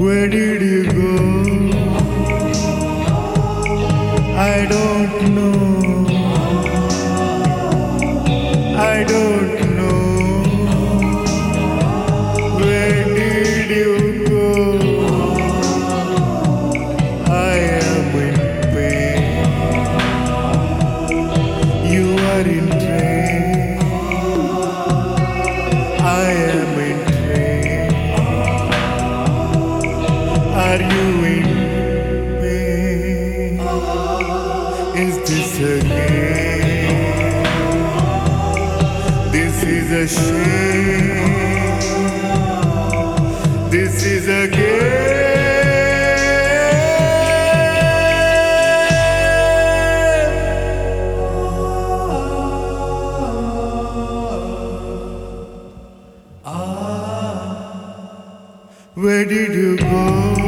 Where did you go? I don't know. I don't know. Where did you go? I am in pain. You are in train. I am in train. Are you in pain? Is this a game? This is a shame. This is a game. Where did you go?